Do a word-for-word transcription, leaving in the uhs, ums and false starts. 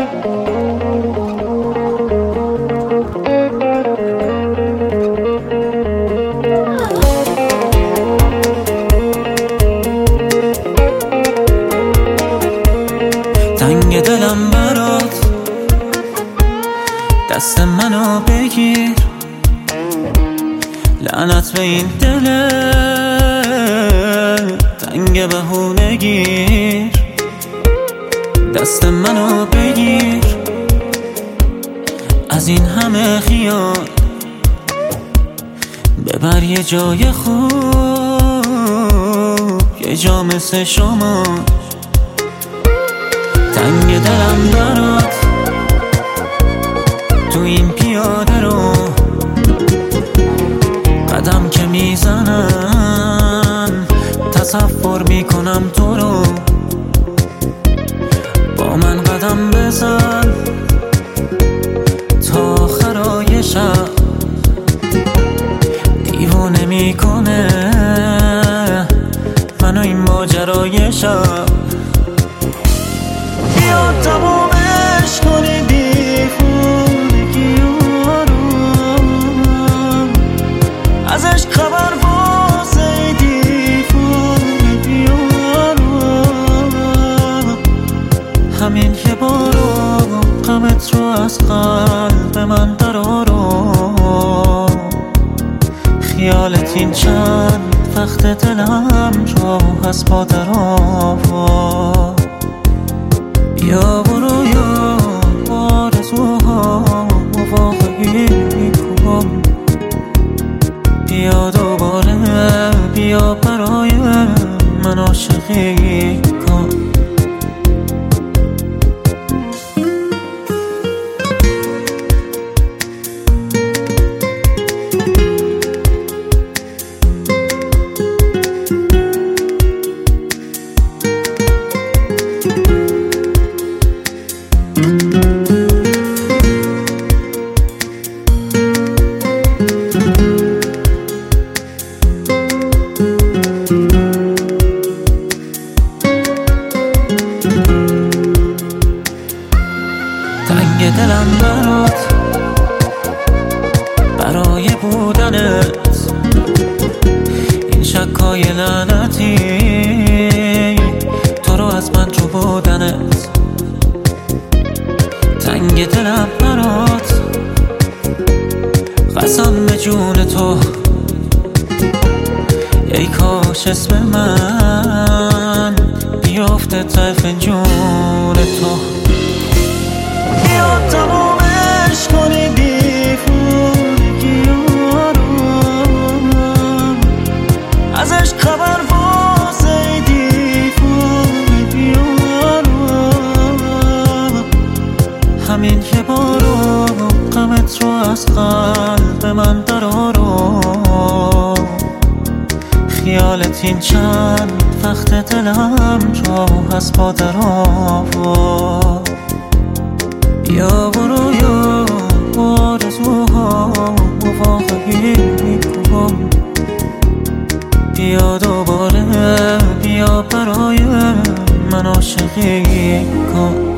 تنگ دلم برات، دست منو بگیر، لعنت به این دل تنگ بهونگیر. دست منو بگیر، از این همه خیال ببر یه جای خوب، یه جا مثل شما. تنگ دلم برات، تو این پیاده رو قدم که میزنم تصور میکنم تو رو. با من قدم بزن تا آخرای شب، دیوانه میکنه منو این ماجرای شب. بیا تمومش کنی دیوونگی‌ها رو، ازش خبر واسه دیوونگی‌ها رو. همین یه بارو غمت رو از قلب من درارو، خیالت این چند وقت دلم جو هست با درآوا. بیا برو یا آرزوها واقعی کن، بیا دوباره، بیا برای من عاشقی کن. تنگ دلم برات، برای بودنت این شکای لعنتی، تو رو از من جو بودنت. تنگ دلم برات، قسم به جون تو، ای کاش اسم من بیافته ته فنجون تو. بیا تمومش کنی دیوونگی‌ها رو، ازش خبر واسه دیوونگی‌ها رو. همین یه بارو غمت رو از قلب من درارو، خیالت این چند وقت دلم جو هست با درآوا. بیا برو یا آرزوها واقعی کن، بیا دوباره، بیا برای من عاشقی کن.